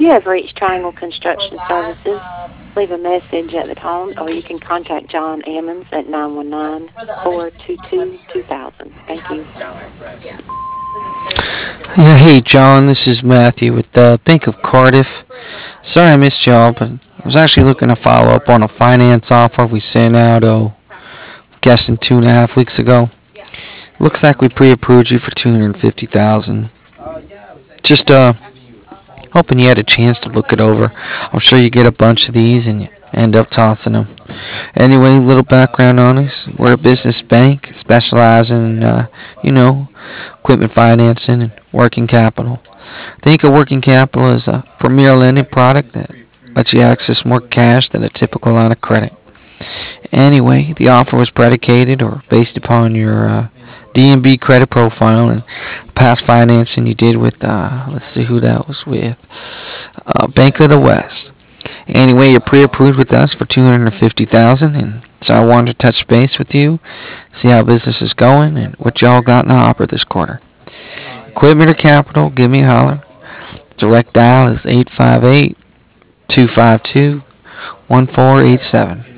You have reached Triangle Construction Services. Leave a message at the tone, or you can contact John Ammons at 919-422-2000. Thank you. Yeah, hey John, this is Matthew with Bank of Cardiff. Sorry I missed y'all, but I was actually looking to follow up on a finance offer we sent out, guessing 2.5 weeks ago. Looks like we pre-approved you for 250,000. Just hoping you had a chance to look it over. I'm sure you get a bunch of these and you end up tossing them. Anyway, little background on us. We're a business bank specializing in, equipment financing and working capital. Think of working capital as a premier lending product that lets you access more cash than a typical line of credit. Anyway, the offer was predicated or based upon your D&B credit profile and past financing you did with, let's see who that was with, Bank of the West. Anyway, you're pre-approved with us for 250,000, and so I wanted to touch base with you, see how business is going, and what y'all got in the hopper this quarter. Equipment or capital, give me a holler. Direct dial is 858-252-1487.